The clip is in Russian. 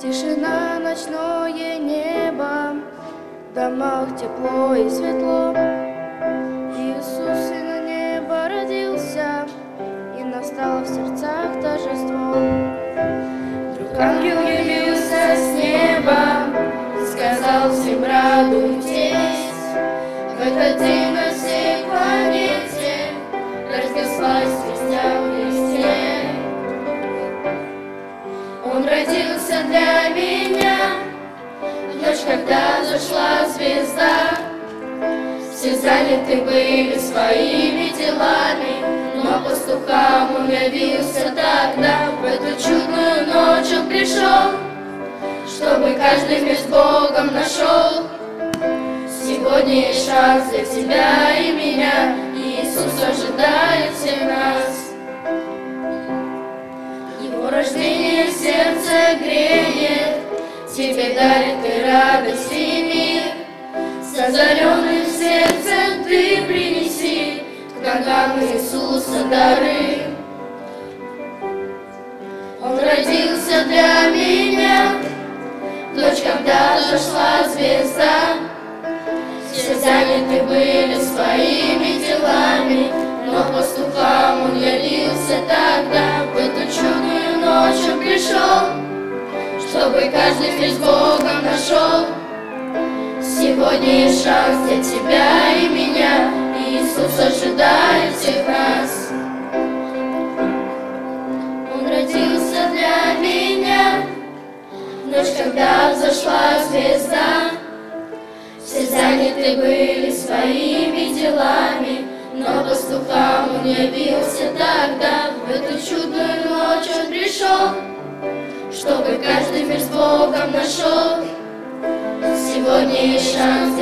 Тишина, ночное небо, в домах тепло и светло. Иисус, Сын неба, родился, и настало в сердцах торжество. Вдруг ангел явился с неба, сказал всем: радуйтесь. В этот день на всей планете разнеслась звезда в Христе. Он родился для меня в ночь, когда зашла звезда. Все заняты были своими делами, но пастухам он явился тогда. В эту чудную ночь он пришел, чтобы каждый мир с Богом нашел. Сегодня есть шанс для тебя и меня, Иисус ожидает всех нас. Его рождение сердце греет, тебе дарит и радость, и мир. С озаренным сердцем ты принеси к ногам Иисуса дары. Он родился для меня в ночь, когда зашла звезда. Все заняты были своими делами, но пастухам он явился тогда. В эту чудную ночь он пришел, чтобы каждый мир с Богом нашел. Сегодня есть шанс для тебя и меня, Иисус ожидает всех нас. Он родился для меня в ночь, когда взошла звезда. Все заняты были своими делами, но пастухам он явился тогда. В эту чудную ночь он пришел, чтобы каждый мир с Богом нашел. Сегодня есть шанс